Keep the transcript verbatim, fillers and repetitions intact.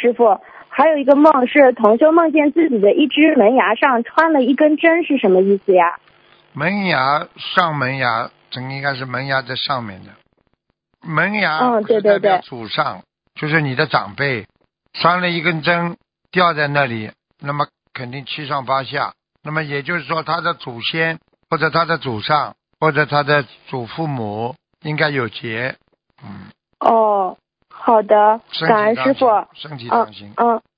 师傅。还有一个梦是同修梦见自己的一只门牙上穿了一根针，是什么意思呀？ 门牙上门牙，这应该是门牙在上面的。门牙嗯，对对对， 祖上就是你的长辈穿了一根针掉在那里，那么肯定七上八下。那么也就是说，他的祖先或者他的祖上或者他的祖父母应该有劫。嗯。 哦，好的，感恩师傅。 身体当心，身体当心。 嗯。嗯